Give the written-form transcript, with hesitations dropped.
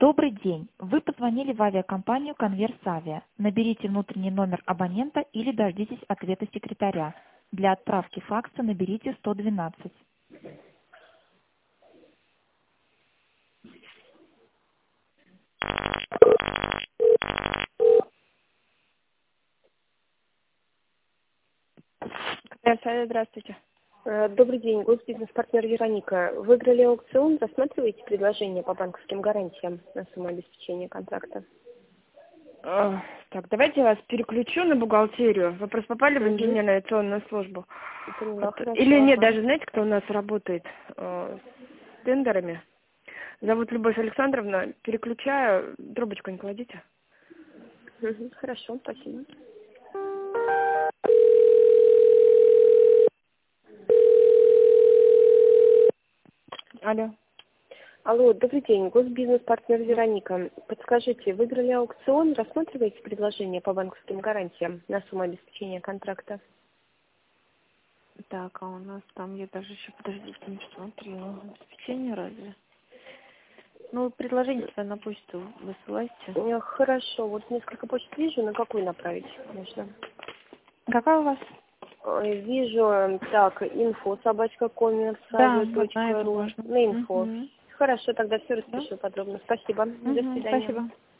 Добрый день. Вы позвонили в авиакомпанию «Конверс-Авиа». Наберите внутренний номер абонента или дождитесь ответа секретаря. Для отправки факса наберите 112. Конверс-Авиа, здравствуйте. Добрый день, госбизнес-партнер Вероника. Выиграли аукцион, рассматриваете предложение по банковским гарантиям на сумму обеспечения контракта? Так, давайте я вас переключу на бухгалтерию. Вы просто попали в Угу. инженерно-авиационную службу. Поняла, хорошо. Или нет, Ага. даже знаете, кто у нас работает с тендерами? Зовут Любовь Александровна. Переключаю. Трубочку не кладите. Угу. Хорошо, спасибо. Алло. Алло, добрый день, госбизнес-партнер Вероника. Подскажите, выиграли аукцион, рассматриваете предложение по банковским гарантиям на сумму обеспечения контракта? Так, а у нас там, я даже еще, подождите, не смотрела. Обеспечение разве? Ну, предложение-то на почту высылайте. Хорошо, вот несколько почт вижу, на какую направить можно? Какая у вас? Вижу, так, info, Да, вот на эту собачка.коммерсавиа.ру, можно. на info. Угу. Хорошо, тогда все Да? распишу подробно. Спасибо. До Угу, свидания. спасибо.